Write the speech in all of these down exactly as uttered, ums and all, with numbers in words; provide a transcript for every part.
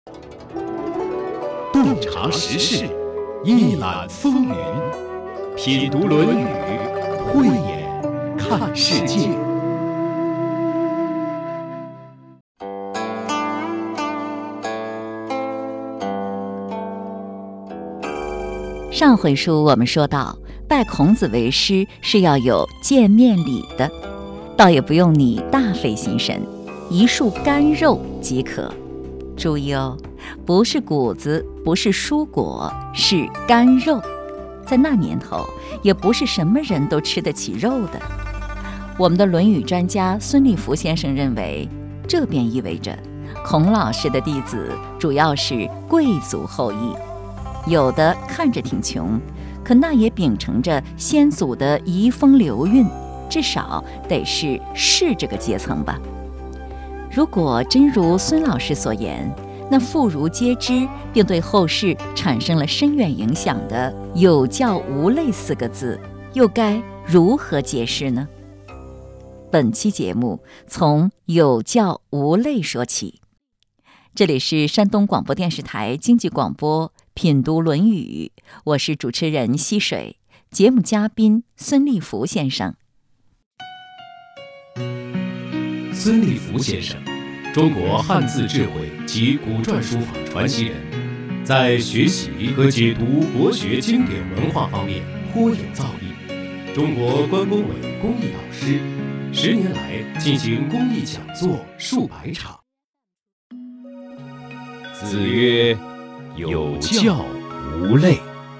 洞察时事，一览风云，品读《论语》，慧眼看世界。 上回书我们说到，拜孔子为师是要有见面礼的，倒也不用你大费心神，一束干肉即可。注意哦，不是谷子，不是蔬果，是干肉。在那年头，也不是什么人都吃得起肉的。我们的《论语》专家孙立福先生认为，这便意味着孔老师的弟子主要是贵族后裔，有的看着挺穷，可那也秉承着先祖的遗风流韵，至少得是士这个阶层吧。如果真如孙老师所言，那妇孺皆知并对后世产生了深远影响的有教无类四个字，又该如何解释呢？本期节目从有教无类说起。这里是山东广播电视台经济广播品读《论语》，我是主持人溪水，节目嘉宾孙立福先生。 孙立福先生，中国汉字智慧及古篆书法传奇人，在学习和解读国学经典文化方面颇有造诣，中国关工委公益导师，十年来进行公益讲座数百场。子曰：有教无类。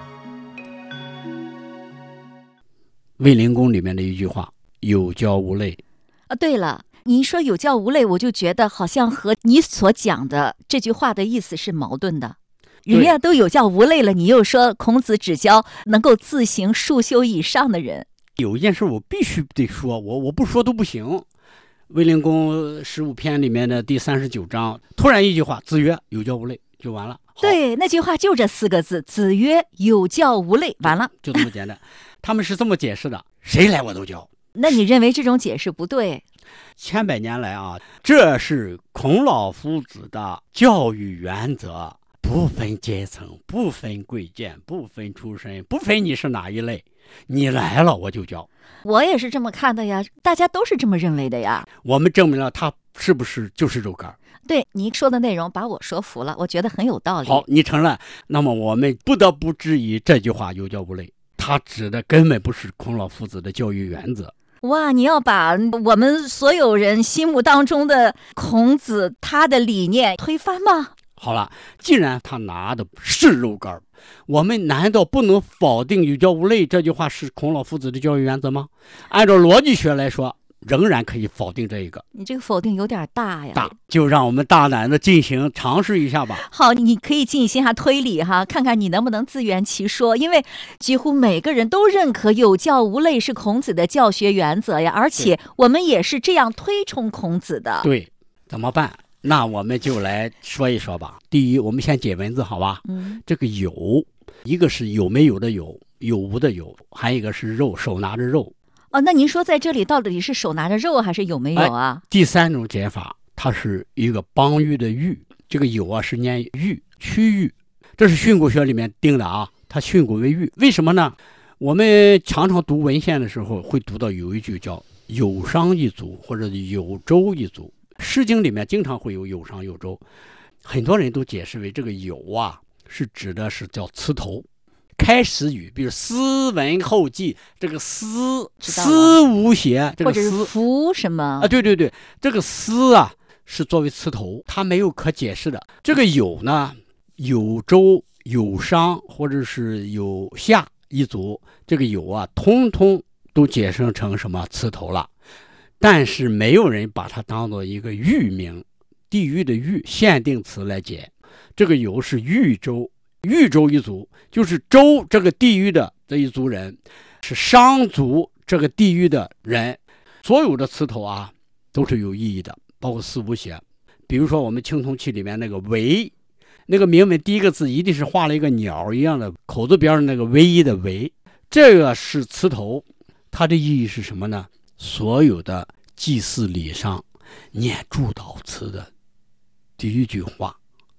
卫灵公里面的一句话，有教无类。 啊，对了，你一说有教无类，我就觉得好像和你所讲的这句话的意思是矛盾的。人家都有教无类了，你又说孔子只教能够自行数修以上的人。 有一件事我必须得说，我我不说都不行。卫灵公十五篇里面的第三十九章，突然一句话，子曰有教无类，就完了。 对，那句话就这四个字，子曰有教无类，完了， 就这么简单。他们是这么解释的，谁来我都教。 那你认为这种解释不对？ 千百年来啊，这是孔老夫子的教育原则，不分阶层，不分贵贱，不分出身，不分你是哪一类，你来了我就教。 我也是这么看的呀，大家都是这么认为的呀。 我们证明了他是不是就是肉干。 对，你说的内容把我说服了，我觉得很有道理。 好，你承认，那么我们不得不质疑这句话有教无类，他指的根本不是孔老夫子的教育原则。 哇，你要把我们所有人心目当中的孔子他的理念推翻吗？ 好了，既然他拿的是肉干，我们难道不能否定有教无类这句话是孔老夫子的教育原则吗？按照逻辑学来说，仍然可以否定这一个。 你这个否定有点大呀。 大，就让我们大胆的进行尝试一下吧。 好，你可以进行一下推理哈，看看你能不能自圆其说。因为几乎每个人都认可有教无类是孔子的教学原则呀，而且我们也是这样推崇孔子的。 对，怎么办？那我们就来说一说吧。第一，我们先解文字，好吧？嗯，这个有，一个是有没有的有，有无的有，还有一个是肉，手拿着肉。 哦，那您说在这里到底是手拿着肉还是有没有啊？ 哎、第三种解法，它是一个邦域的域，这个有啊是念域，区域，这是训诂学里面定的啊，它训诂为域。为什么呢？我们常常读文献的时候会读到有一句叫有商一族或者有周一族，诗经里面经常会有有商有周，很多人都解释为这个有啊是指的是叫词头。开始语，比如斯文后记，这个斯斯无邪，这个斯或者是福什么啊？对对对，这个斯啊是作为词头，它没有可解释的。这个有呢，有周、有商或者是有夏一族，这个有啊，通通都解释成什么词头了。但是没有人把它当做一个域名，地域的域限定词来解。这个有是豫州。豫州一族就是周这个地域的这一族人，是商族这个地域的人。所有的词头啊都是有意义的，包括四无邪。比如说我们青铜器里面那个唯，那个铭文第一个字一定是画了一个鸟一样的口字边的那个唯一的唯，这个是词头。它的意义是什么呢？所有的祭祀礼上念祝祷词的第一句话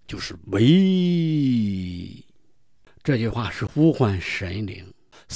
就是为。这句话是呼唤神灵，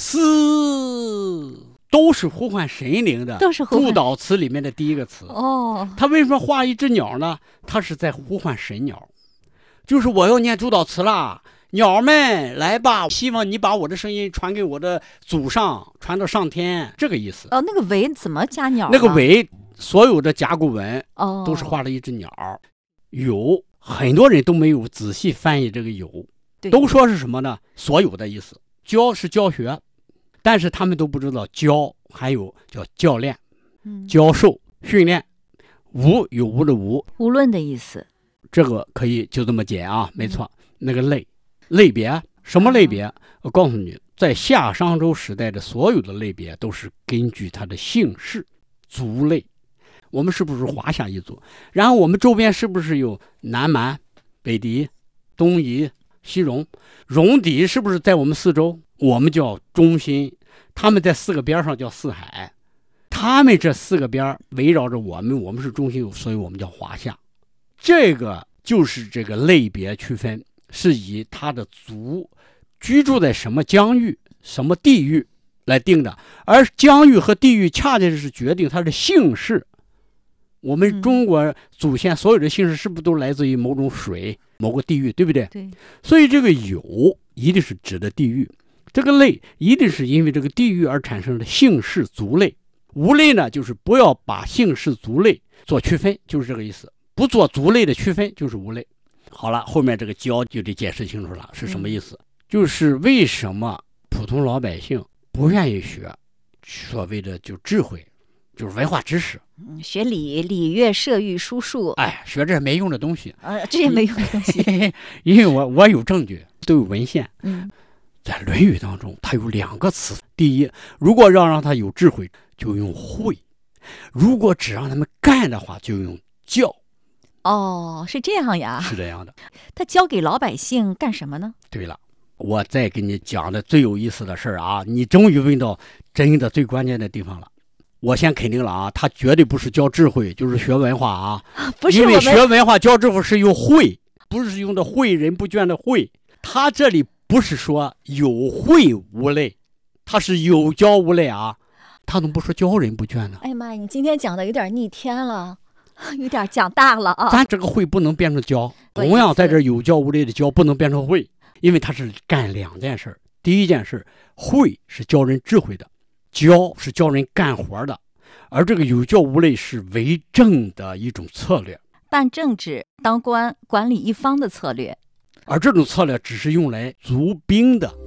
思都是呼唤神灵的， 都是呼唤祝祷词里面的第一个词。 哦， 他为什么画一只鸟呢？他是在呼唤神鸟，就是我要念祝祷词啦，鸟们来吧，希望你把我的声音传给我的祖上，传到上天，这个意思。 哦，那个为怎么加鸟？ 那个为所有的甲骨文哦都是画了一只鸟。有很多人都没有仔细翻译这个有，都说是什么呢？所有的意思。教是教学，但是他们都不知道教还有叫教练、 嗯、 教授、训练。无有无的无， 无论的意思。 这个可以就这么解啊，没错。嗯、那个类类别什么类别？啊、我告诉你，在夏商周时代的所有的类别都是根据它的姓氏族类。我们是不是华夏一族？然后我们周边是不是有南蛮、北狄、东夷、西戎？戎狄是不是在我们四周？我们叫中心，他们在四个边上叫四海。他们这四个边围绕着我们，我们是中心，所以我们叫华夏。这个就是这个类别区分，是以他的族居住在什么疆域、什么地域来定的，而疆域和地域恰恰是决定他的姓氏。我们中国祖先所有的姓氏是不是都来自于某种水、某个地域，对不对？ 对。 所以这个有一定是指的地域，这个类一定是因为这个地域而产生的姓氏族类。无类呢，就是不要把姓氏族类做区分，就是这个意思。不做族类的区分就是无类。好了，后面这个教就得解释清楚了，是什么意思？嗯、就是为什么普通老百姓不愿意学所谓的就智慧，就是文化知识。 嗯、学礼、礼乐、射御、书数， 哎，学这没用的东西。 呃，这些没用的东西。 因为我我有证据，都有文献。 嗯， 在《论语》当中，它有两个词。第一，如果要让他有智慧，就用慧；如果只让他们干的话，就用教。 哦，是这样呀？ 是这样的。 他教给老百姓干什么呢？ 对了，我再给你讲的最有意思的事儿啊，你终于问到真的最关键的地方了。我先肯定了啊，他绝对不是教智慧，就是学文化啊。 不是， 因为学文化教智慧是用慧，不是用的诲人不倦的诲。他这里不是说有诲无类，他是有教无类啊。他怎么不说教人不倦呢？ 哎呀妈呀，你今天讲的有点逆天了，有点讲大了啊。 咱这个诲不能变成教，同样在这有教无类的教不能变成诲，因为他是干两件事。第一件事，诲是教人智慧的，教是教人干活的，而这个有教无类是为政的一种策略， 办政治、当官、管理一方的策略。 而这种策略只是用来足兵的。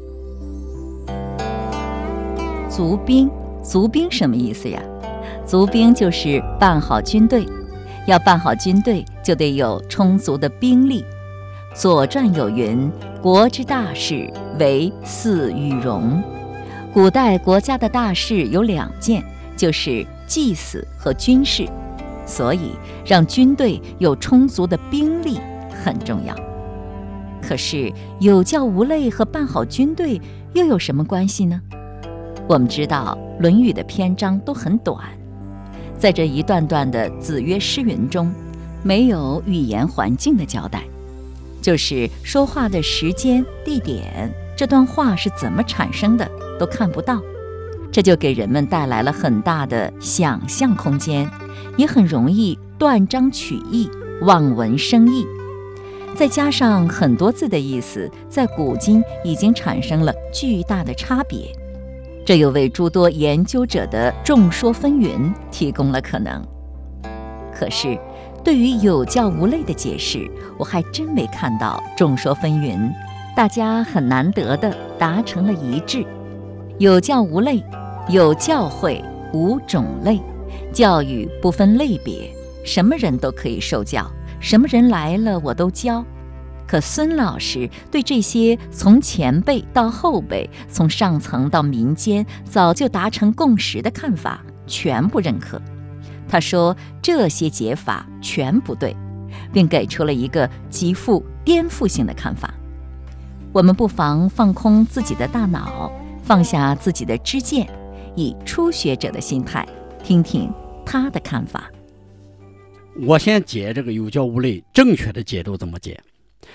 足兵，足兵什么意思呀？足兵就是办好军队，要办好军队就得有充足的兵力。左传有云：国之大事，为祀与戎。古代国家的大事有两件，就是祭祀和军事，所以让军队有充足的兵力很重要。可是有教无类和办好军队又有什么关系呢？我们知道《论语》的篇章都很短，在这一段段的子曰诗云中，没有语言环境的交代，就是说话的时间、地点，这段话是怎么产生的都看不到，这就给人们带来了很大的想象空间，也很容易断章取义、望文生义。再加上很多字的意思在古今已经产生了巨大的差别，这又为诸多研究者的众说纷纭提供了可能。可是对于有教无类的解释，我还真没看到众说纷纭，大家很难得地达成了一致。有教无类，有教诲无种类，教育不分类别，什么人都可以受教，什么人来了我都教。可孙老师对这些从前辈到后辈，从上层到民间早就达成共识的看法全不认可。他说这些解法全不对，并给出了一个极富颠覆性的看法。我们不妨放空自己的大脑，放下自己的知见，以初学者的心态听听他的看法。 我先解这个有教无类正确的解读怎么解。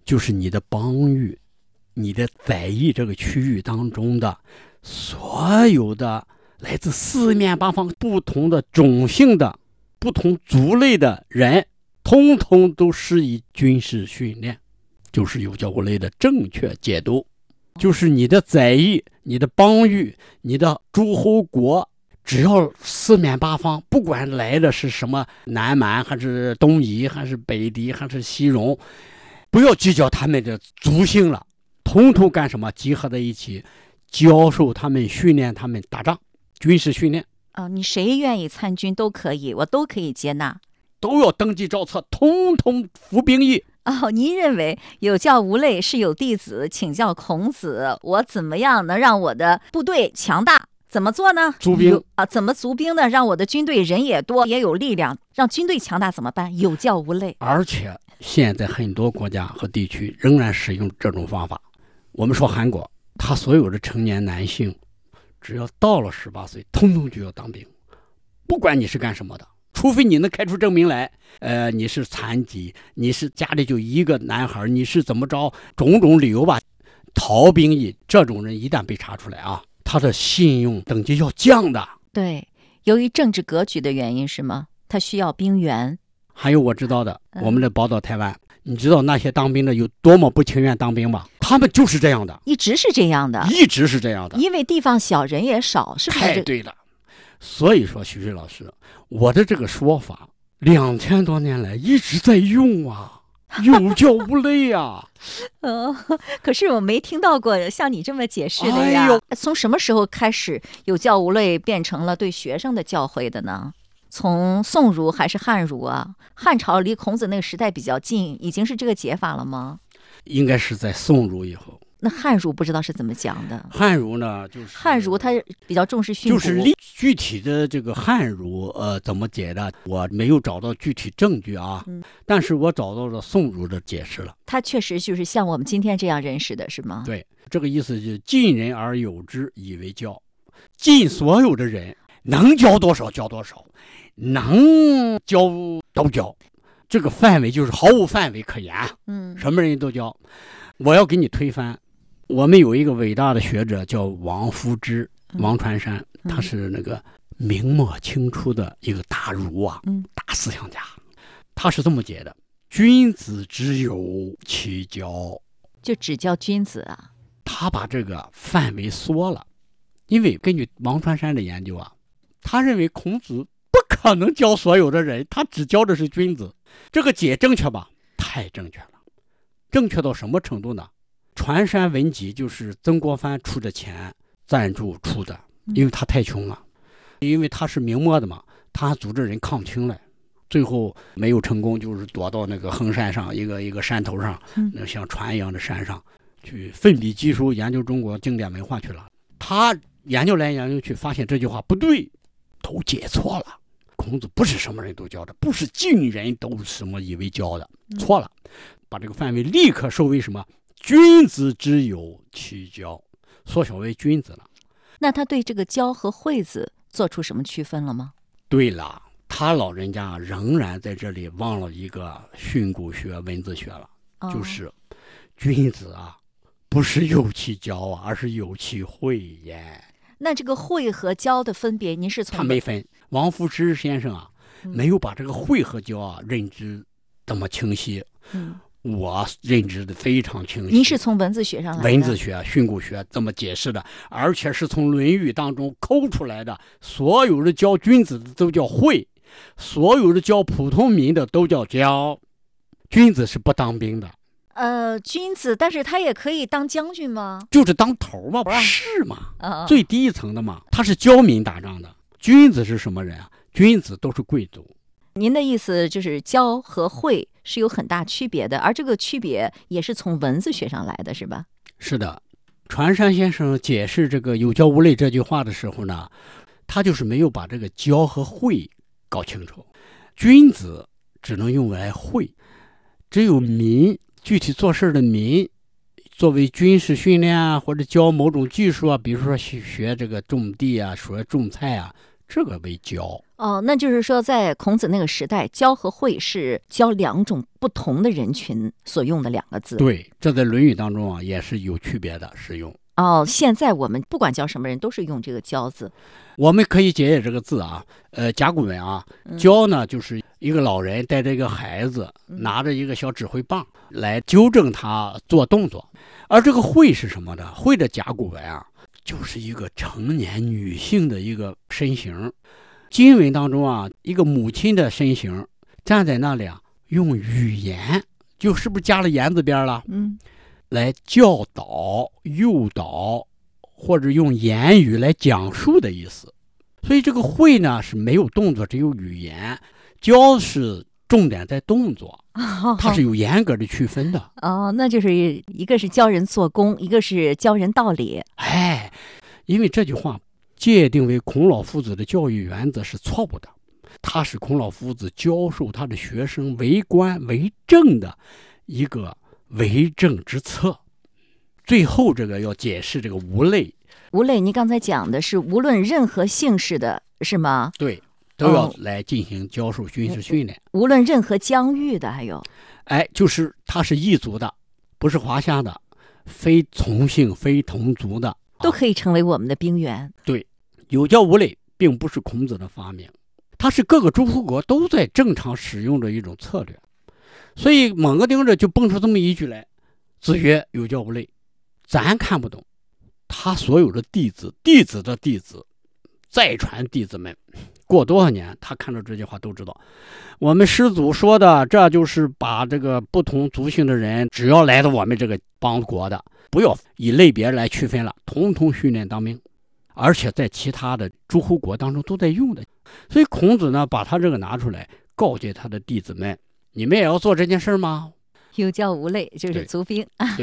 就是你的邦域、你的宰役这个区域当中的所有的来自四面八方不同的种姓的不同族类的人，通通都施以军事训练，就是有教无类的正确解读。就是你的宰役、你的邦域、你的诸侯国，只要四面八方，不管来的是什么南蛮还是东夷还是北狄还是西戎，不要计较他们的族姓了，统统干什么？集合在一起，教授他们、训练他们打仗，军事训练。 哦，你谁愿意参军都可以，我都可以接纳， 都要登记造册，统统服兵役。 哦，您认为有教无类，是有弟子请教孔子，我怎么样能让我的部队强大？怎么做呢？ 足兵啊，怎么足兵呢？让我的军队人也多，也有力量，让军队强大怎么办？有教无类。 而且现在很多国家和地区仍然使用这种方法。我们说韩国，他所有的成年男性，只要到了十八岁，通通就要当兵，不管你是干什么的。除非你能开出证明来，呃，你是残疾，你是家里就一个男孩，你是怎么着，种种理由吧，逃兵役，这种人一旦被查出来啊，他的信用等级要降的。 对，由于政治格局的原因是吗？他需要兵员。 还有我知道的， 嗯、 我们的宝岛台湾，你知道那些当兵的有多么不情愿当兵吗？他们就是这样的， 一直是这样的， 一直是这样的， 因为地方小，人也少，是不是？ 太对了。所以说，徐水老师，我的这个说法两千多年来一直在用啊，有教无类啊。 呃，可是我没听到过像你这么解释的呀。哎、从什么时候开始有教无类变成了对学生的教诲的呢？从宋儒还是汉儒啊？汉朝离孔子那个时代比较近，已经是这个解法了吗？ 应该是在宋儒以后。 那汉儒不知道是怎么讲的。 汉儒呢，就是汉儒他比较重视训诂， 就是具体的这个汉儒呃怎么解的，我没有找到具体证据啊。嗯，但是我找到了宋儒的解释了。 他确实就是像我们今天这样认识的，是吗？ 对，这个意思就是尽人而有之以为教，尽所有的人能教多少教多少，能教都教，这个范围就是毫无范围可言。嗯，什么人都教。我要给你推翻。我们有一个伟大的学者叫王夫之，王传山，嗯、他是那个明末清初的一个大儒啊，嗯、大思想家。他是这么解的：君子之有其教， 就只教君子啊。 他把这个范围缩了，因为根据王传山的研究啊，他认为孔子不可能教所有的人，他只教的是君子。这个解正确吧？太正确了，正确到什么程度呢？传山文集就是曾国藩出的钱赞助出的，因为他太穷了，因为他是明末的嘛，他组织人抗清来，最后没有成功，就是躲到那个衡山上一个一个山头上，那像船一样的山上去奋笔疾书研究中国经典文化去了。他研究来研究去，发现这句话不对，都解错了。孔子不是什么人都教的，不是尽人都什么以为教的，错了。把这个范围立刻收为什么？君子之有其教，缩小为君子了。 那他对这个教和惠字做出什么区分了吗？ 对了，他老人家仍然在这里忘了一个训诂学、文字学了，哦、就是君子啊，不是有其教啊，而是有其惠也。 那这个惠和教的分别，您是从？ 他没分。王夫之先生啊，嗯、没有把这个惠和教啊认知这么清晰。嗯。我认知的非常清晰。 您是从文字学上来的？ 文字学、训诂学这么解释的，而且是从《论语》当中抠出来的。所有的教君子的都叫惠，所有的教普通民的都叫教。君子是不当兵的。 呃，君子，但是他也可以当将军吗？ 就是当头嘛，是嘛？哦、最低一层的嘛，他是教民打仗的。君子是什么人啊？君子都是贵族。 您的意思就是教和惠是有很大区别的，而这个区别也是从文字学上来的，是吧？ 是的。传山先生解释这个有教无类这句话的时候呢，他就是没有把这个教和惠搞清楚。君子只能用来惠，只有民，具体做事的民，作为军事训练啊，或者教某种技术啊，比如说学这个种地啊，学种菜啊， 这个为教。 哦，那就是说，在孔子那个时代，教和会是教两种不同的人群所用的两个字。 对，这在《论语》当中啊也是有区别的使用。 哦，现在我们不管教什么人，都是用这个教字。 我们可以解解这个字啊，呃，甲骨文啊，教呢就是一个老人带着一个孩子，拿着一个小指挥棒来纠正他做动作。而这个会是什么呢？会的甲骨文啊，就是一个成年女性的一个身形。经文当中啊，一个母亲的身形站在那里啊，用语言，就是不是加了言字边了？嗯，来教导、诱导，或者用言语来讲述的意思。所以这个会呢是没有动作，只有语言。教是重点在动作，它是有严格的区分的。 哦，那就是一个是教人做工，一个是教人道理。 哎，因为这句话界定为孔老夫子的教育原则是错误的，它是孔老夫子教授他的学生为官为政的一个为政之策。最后这个要解释这个无类。 无类，你刚才讲的是无论任何姓氏的，是吗？ 对，都要来进行教授军事训练。 哦、无论任何疆域的，还有， 哎，就是他是异族的，不是华夏的，非从姓、非同族的， 都可以成为我们的兵员。 对，有教无类并不是孔子的发明，它是各个诸侯国都在正常使用的一种策略。所以猛个盯着就蹦出这么一句来：子曰有教无类。咱看不懂，他所有的弟子，弟子的弟子，再传弟子们，过多少年，他看到这句话都知道，我们师祖说的，这就是把这个不同族姓的人，只要来到我们这个邦国的，不要以类别来区分了，统统训练当兵，而且在其他的诸侯国当中都在用的。所以孔子呢，把他这个拿出来，告诫他的弟子们，你们也要做这件事吗？ 有教无类，就是族兵。 对。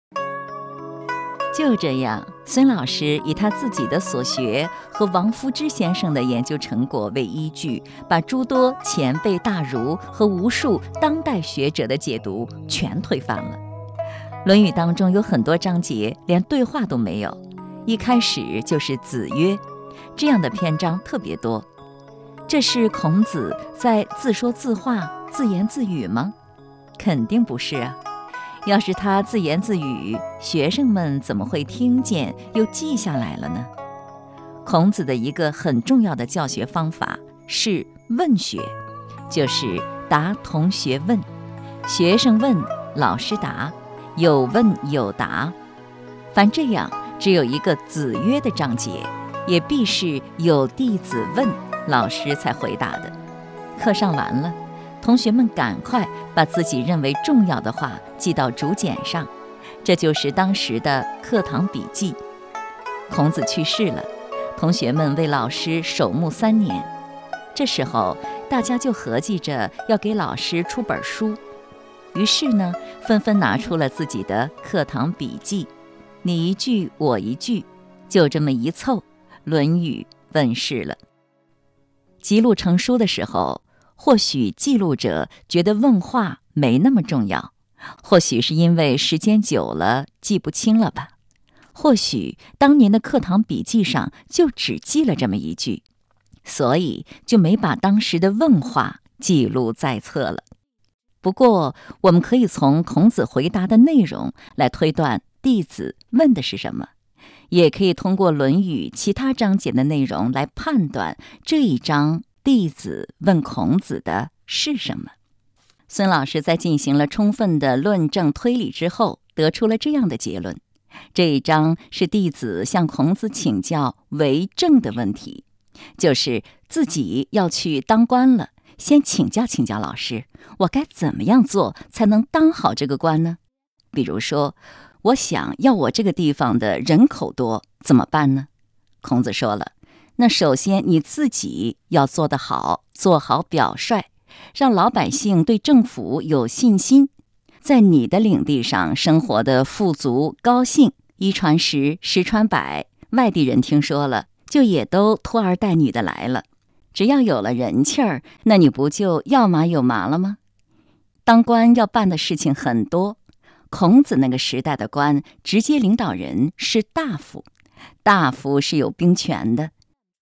就这样，孙老师以他自己的所学和王夫之先生的研究成果为依据，把诸多前辈大儒和无数当代学者的解读全推翻了。《论语》当中有很多章节连对话都没有，一开始就是子曰，这样的篇章特别多。这是孔子在自说自话、自言自语吗？肯定不是啊。要是他自言自语，学生们怎么会听见又记下来了呢？孔子的一个很重要的教学方法是问学，就是答同学问，学生问，老师答，有问有答。凡这样，只有一个子曰的章节，也必是有弟子问，老师才回答的。课上完了，同学们赶快把自己认为重要的话记到竹简上，这就是当时的课堂笔记。孔子去世了，同学们为老师守墓三年，这时候大家就合计着要给老师出本书，于是呢，纷纷拿出了自己的课堂笔记，你一句我一句，就这么一凑，《论语》问世了。记录成书的时候，或许记录者觉得问话没那么重要，或许是因为时间久了记不清了吧，或许当年的课堂笔记上就只记了这么一句，所以就没把当时的问话记录在册了。不过我们可以从孔子回答的内容来推断弟子问的是什么，也可以通过《论语》其他章节的内容来判断这一章弟子问孔子的是什么。孙老师在进行了充分的论证推理之后，得出了这样的结论：这一章是弟子向孔子请教为政的问题，就是自己要去当官了，先请教请教老师，我该怎么样做才能当好这个官呢？比如说，我想要我这个地方的人口多，怎么办呢？孔子说了，那首先你自己要做得好，做好表率，让老百姓对政府有信心，在你的领地上生活的富足高兴，一传十，十传百，外地人听说了，就也都拖儿带女的来了。只要有了人气儿，那你不就要马有马了吗？当官要办的事情很多，孔子那个时代的官，直接领导人是大夫，大夫是有兵权的。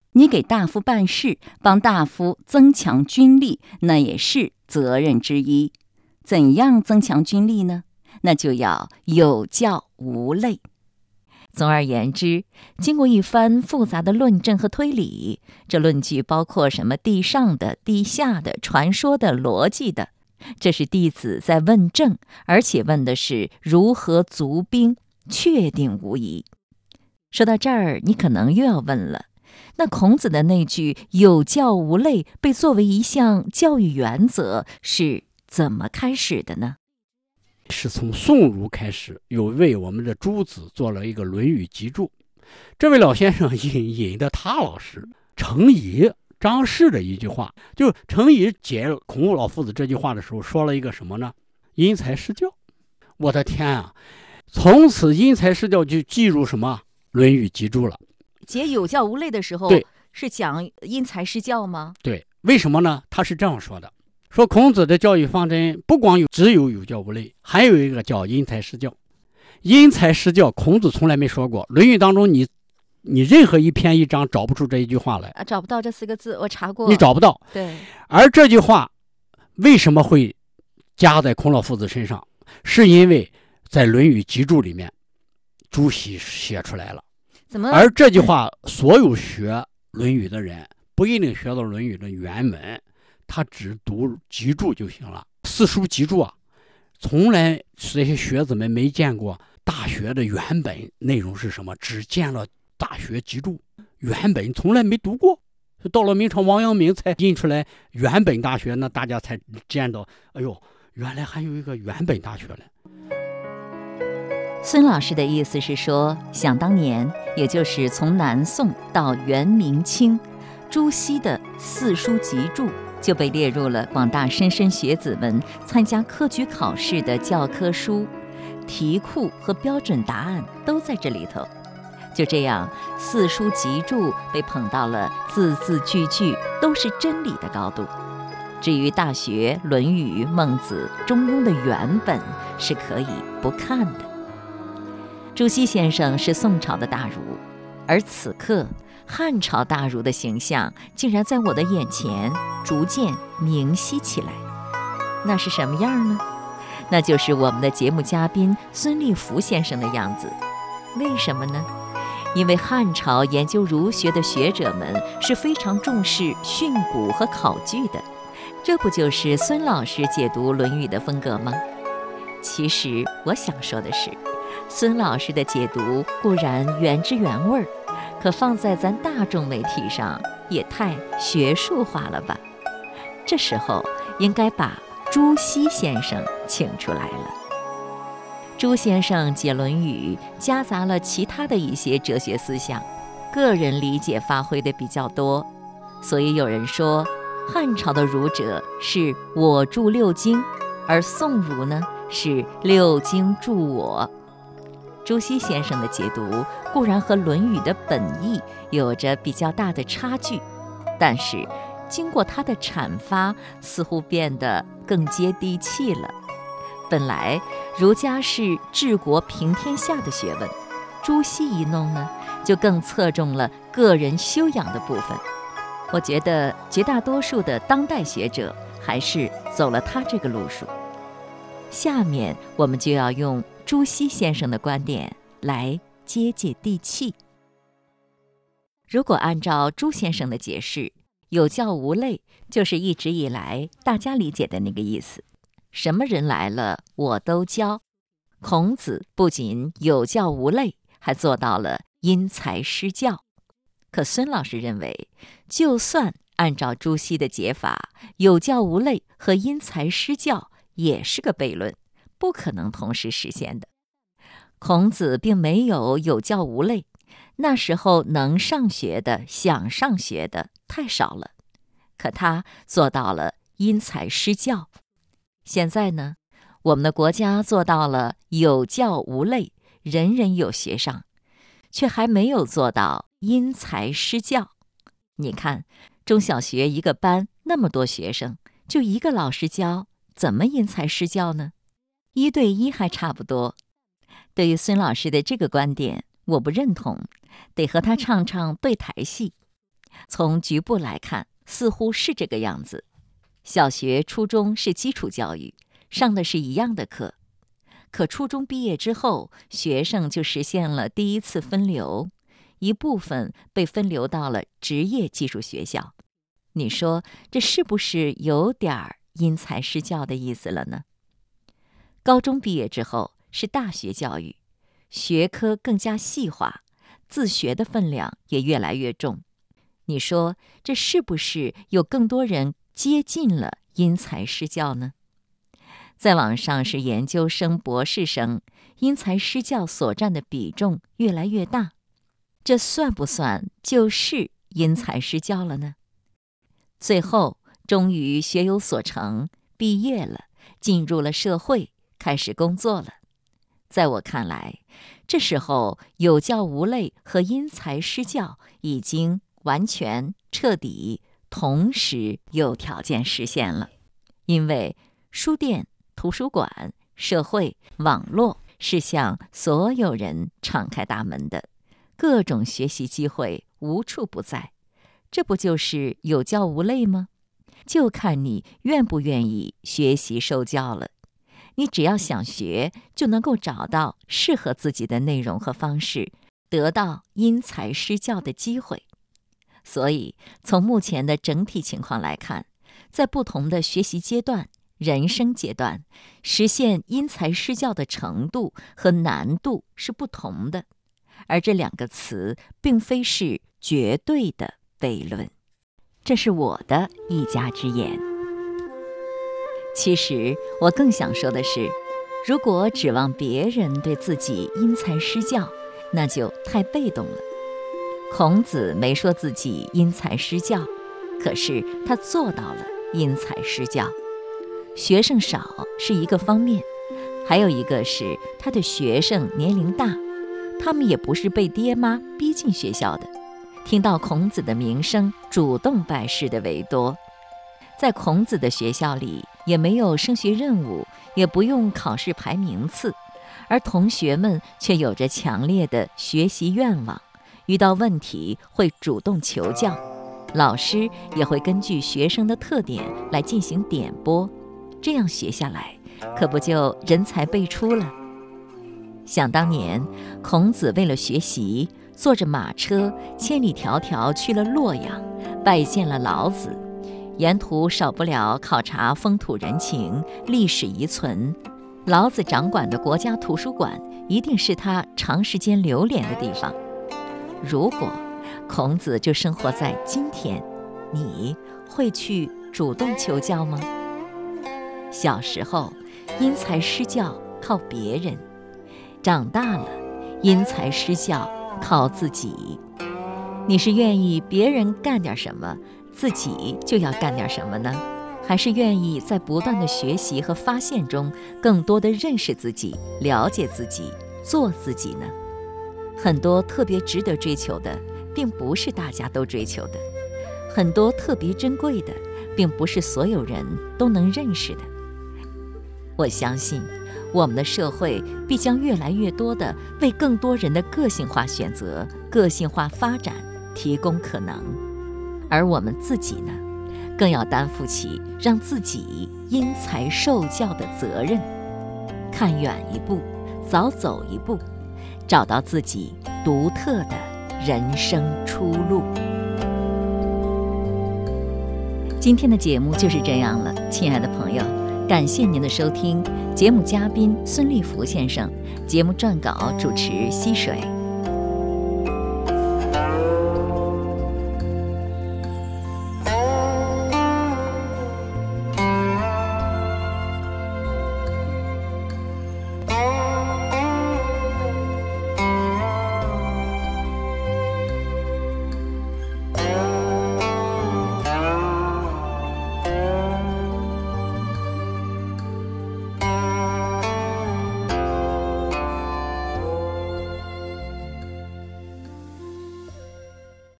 你给大夫办事，帮大夫增强军力，那也是责任之一。怎样增强军力呢？那就要有教无类。总而言之，经过一番复杂的论证和推理，这论据包括什么地上的、地下的、传说的、逻辑的，这是弟子在问政，而且问的是如何足兵，确定无疑。说到这儿，你可能又要问了，那孔子的那句有教无类被作为一项教育原则是怎么开始的呢？ 是从宋儒开始，有为我们的诸子做了一个《论语集注。这位老先生引引的他老师程颐、张氏的一句话，就程颐解孔武老夫子这句话的时候说了一个什么呢？因材施教。我的天啊，从此因材施教就记入什么《论语集注了。 解有教无类的时候， 对， 是讲因材施教吗？ 对，为什么呢？他是这样说的，说孔子的教育方针不光有只有有教无类，还有一个叫因材施教。因材施教，孔子从来没说过。《论语》当中你，你任何一篇一章找不出这一句话来啊，找不到这四个字，我查过， 你找不到。 对， 而这句话为什么会加在孔老夫子身上？是因为在《论语集注》里面，朱熹写出来了。 怎么？ 而这句话，所有学《论语》的人不一定学到《论语》的原文，他只读集注就行了。四书集注啊，从来这些学子们没见过大学的原本内容是什么，只见了大学集注，原本从来没读过。到了明朝王阳明才印出来原本大学，那大家才见到，哎呦，原来还有一个原本大学嘞。 孙老师的意思是说，想当年，也就是从南宋到元明清，朱熹的四书集注就被列入了广大莘莘学子们参加科举考试的教科书，题库和标准答案都在这里头。就这样，四书集注被捧到了字字句句都是真理的高度。至于《大学》《论语》《孟子》《中庸》的原本，是可以不看的。朱熹先生是宋朝的大儒，而此刻汉朝大儒的形象竟然在我的眼前逐渐明晰起来。那是什么样呢？那就是我们的节目嘉宾孙立福先生的样子。为什么呢？因为汉朝研究儒学的学者们是非常重视训诂和考据的，这不就是孙老师解读《论语》的风格吗？其实我想说的是，孙老师的解读固然原汁原味，可放在咱大众媒体上也太学术化了吧。这时候应该把朱熹先生请出来了。朱先生解《论语》夹杂了其他的一些哲学思想，个人理解发挥的比较多，所以有人说汉朝的儒者是我著六经，而宋儒呢是六经著我。朱熹先生的解读固然和《论语》的本意有着比较大的差距，但是经过他的阐发，似乎变得更接地气了。本来儒家是治国平天下的学问，朱熹一弄呢，就更侧重了个人修养的部分。我觉得绝大多数的当代学者还是走了他这个路数。下面我们就要用朱熹先生的观点来接接地气。如果按照朱先生的解释，有教无类就是一直以来大家理解的那个意思，什么人来了我都教。孔子不仅有教无类，还做到了因材施教。可孙老师认为，就算按照朱熹的解法，有教无类和因材施教也是个悖论，不可能同时实现的。孔子并没有有教无类，那时候能上学的、想上学的太少了，可他做到了因材施教。现在呢，我们的国家做到了有教无类，人人有学上，却还没有做到因材施教。你看，中小学一个班那么多学生，就一个老师教，怎么因材施教呢？一对一还差不多。对于孙老师的这个观点，我不认同，得和他唱唱对台戏。 从局部来看，似乎是这个样子。小学、初中是基础教育，上的是一样的课。可初中毕业之后，学生就实现了第一次分流，一部分被分流到了职业技术学校。你说这是不是有点因材施教的意思了呢？高中毕业之后是大学教育，学科更加细化，自学的分量也越来越重。你说这是不是有更多人接近了因材施教呢？在网上是研究生、博士生，因材施教所占的比重越来越大，这算不算就是因材施教了呢？最后终于学有所成，毕业了，进入了社会，开始工作了。在我看来，这时候有教无类和因材施教已经完全彻底同时有条件实现了。因为书店、图书馆、社会、网络是向所有人敞开大门的，各种学习机会无处不在，这不就是有教无类吗？就看你愿不愿意学习受教了。你只要想学，就能够找到适合自己的内容和方式，得到因材施教的机会。所以，从目前的整体情况来看，在不同的学习阶段、人生阶段，实现因材施教的程度和难度是不同的。而这两个词并非是绝对的悖论，这是我的一家之言。其实我更想说的是，如果指望别人对自己因材施教，那就太被动了。孔子没说自己因材施教，可是他做到了因材施教。学生少是一个方面，还有一个是他的学生年龄大，他们也不是被爹妈逼进学校的，听到孔子的名声主动拜师的为多。在孔子的学校里，也没有升学任务，也不用考试排名次，而同学们却有着强烈的学习愿望，遇到问题会主动求教，老师也会根据学生的特点来进行点拨，这样学下来，可不就人才辈出了？想当年，孔子为了学习，坐着马车千里迢迢去了洛阳，拜见了老子。沿途少不了考察风土人情、历史遗存。老子掌管的国家图书馆一定是他长时间流连的地方。如果孔子就生活在今天，你会去主动求教吗？小时候因材施教靠别人，长大了因材施教靠自己。你是愿意别人干点什么，自己就要干点什么呢？还是愿意在不断的学习和发现中，更多的认识自己、了解自己、做自己呢？很多特别值得追求的，并不是大家都追求的；很多特别珍贵的，并不是所有人都能认识的。我相信，我们的社会必将越来越多地为更多人的个性化选择、个性化发展提供可能。而我们自己呢，更要担负起让自己因材受教的责任，看远一步，早走一步，找到自己独特的人生出路。今天的节目就是这样了，亲爱的朋友，感谢您的收听。节目嘉宾孙立福先生，节目撰稿主持溪水。